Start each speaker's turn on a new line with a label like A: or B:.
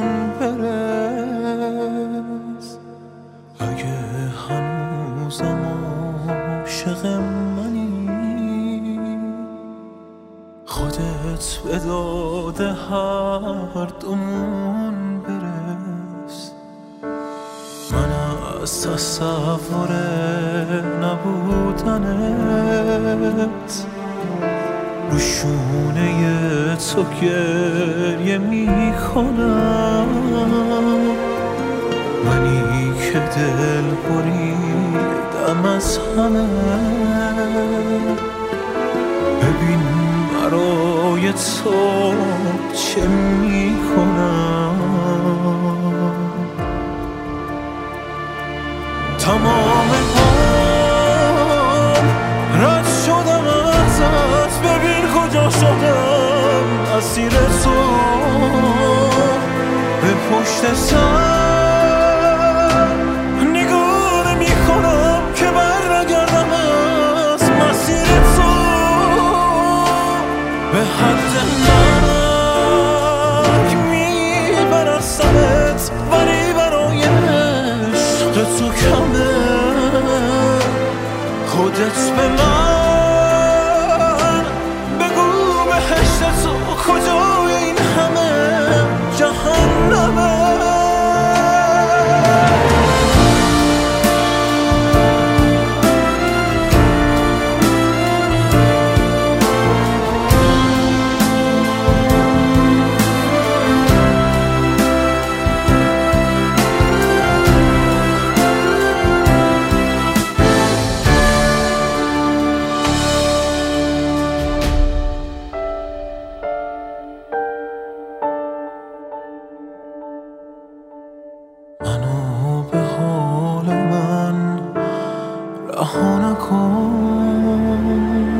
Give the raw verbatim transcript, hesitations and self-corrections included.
A: برس. اگه هنوزم عاشق منی، خودت به داد هر دومون برس. من از تصور نبودنت رو شونه تو گریه میکنم. منی که دل بریدم از همه، ببین برای تو چه میکنم. تمام عمر رد شدم ازت، ببین کجا شدم اسیر تو. به پشت سر نگاه نمی‌کنم که بر نگردم از مسیر تو. به حد مرگ میبرستمت، ولی برای عشق تو کمه. خودت به من بگو بهشت تو کجای این همه جهنمه. منو به حال من رها نکن،